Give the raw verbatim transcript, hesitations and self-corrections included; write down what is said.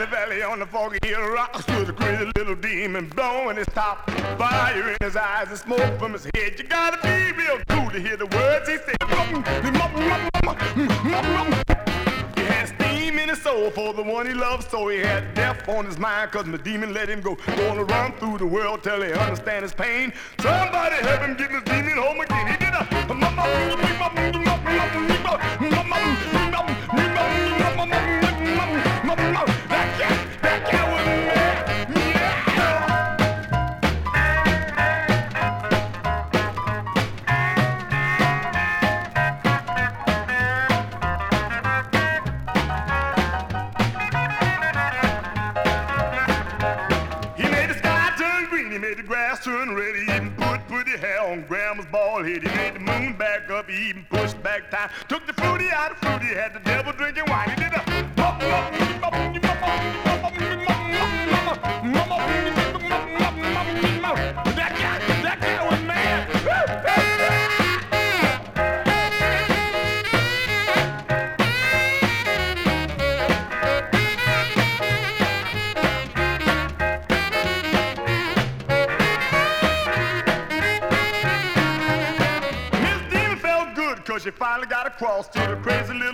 the valley on the foggy hill rocks with a crazy little demon blowing his top. Fire in his eyes and smoke from his head. You gotta be real cool to hear the words he said. He had steam in his soul for the one he loved, so he had death on his mind, cause the demon let him go. Gonna run through the world till he understand his pain. Somebody help him get his demon home again. He did a that cat, that cat was mad. He made the sky turn green, he made the grass turn red, he even put pretty hair on Grandma's bald head. He made the moon back up, he even pushed back time. Took the fruity out of fruity, had the devil drinking wine. He did a that guy, that guy was mad. Miss Demon felt good, cause she finally got across to the crazy little